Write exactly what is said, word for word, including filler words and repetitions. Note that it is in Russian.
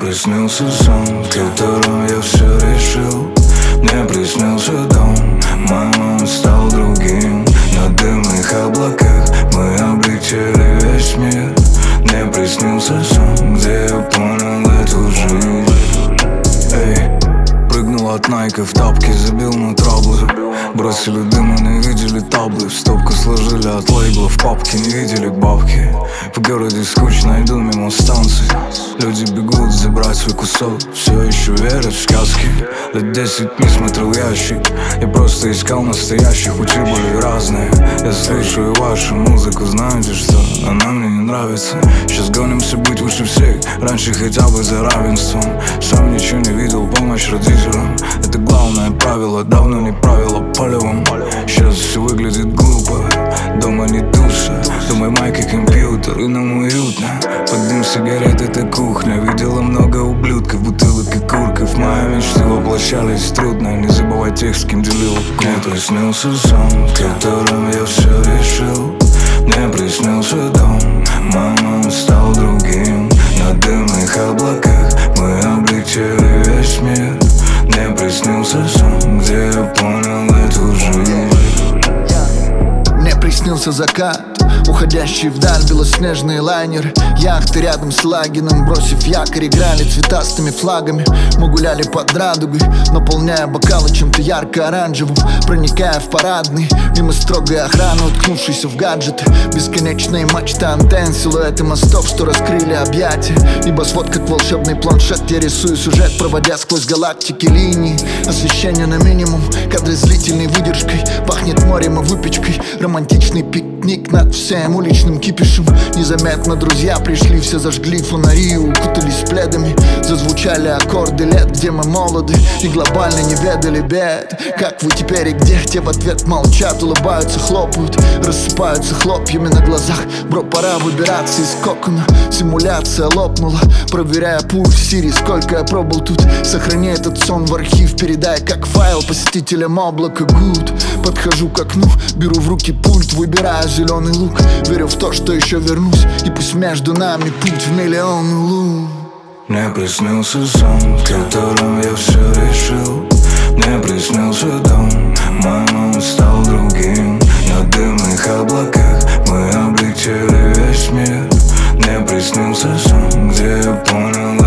приснился сон, в котором я все решил. Мне приснился дом, мама, он стал другим. На дымных облаках мы облетели весь мир. Мне приснился сон, где я понял эту жизнь. Эй, прыгнул от Найка в тапки, забил на траблы. Бросили дым и не видели таблы. В стопку сложили от лейблов папки, не видели бабки. В городе скучно, иду мимо станций. Люди бегут забрать свой кусок, все еще верят в сказки. Лет десять не смотрел ящик, я просто искал настоящих. Пути были разные, я слушаю вашу музыку. Знаете что, она мне не нравится. Сейчас гонимся быть выше всех, раньше хотя бы за равенством. Сам ничего не видел, помощь родителям. Это главное правило, давно не правило полевым. Сейчас все выглядит глупо, дома не душа. Думай, майк и компьютер, и нам уютно. Под дым сигарет это кухня. Видела много ублюдков, бутылок и курков. Мои мечты воплощались трудно. Не забывай тех, с кем делил куртку. Мне приснился сон, в котором я все решил. Мне приснился дом, мама, он стал другим. На дымных облаках мы облетели весь мир. Мне приснился сон, где я понял эту жизнь. Мне приснился закат, уходящий вдаль белоснежные лайнеры. Яхты рядом с Лагином, бросив якорь, играли цветастыми флагами. Мы гуляли под радугой, наполняя бокалы чем-то ярко-оранжевым. Проникая в парадный, мимо строгой охраны, уткнувшейся в гаджеты. Бесконечные мачты антенн, силуэты мостов, что раскрыли объятия. Небосвод как волшебный планшет, я рисую сюжет, проводя сквозь галактики линии. Освещение на минимум, кадры с длительной выдержкой. Пахнет морем и выпечкой, романтичный пикник над всем уличным кипишем. Незаметно друзья пришли, все зажгли фонари, укутались пледами. Зазвучали аккорды лет, где мы молоды и глобально не ведали бед. Как вы теперь и где? Те в ответ молчат, улыбаются, хлопают, рассыпаются хлопьями на глазах. Бро, пора выбираться из кокона. Симуляция лопнула, проверяя пульс Сири, сколько я пробыл тут. Сохрани этот сон в архив, передай как файл посетителям облака. Good. Подхожу к окну, беру в руки пульт, выбираю зеленый лук. Верю в то, что еще вернусь, и пусть между нами путь в миллионы лун. Мне приснился сон, в котором я все решил. Мне приснился дом, мама, он стал другим. На дымных облаках мы облетели весь мир. Мне приснился сон, где я понял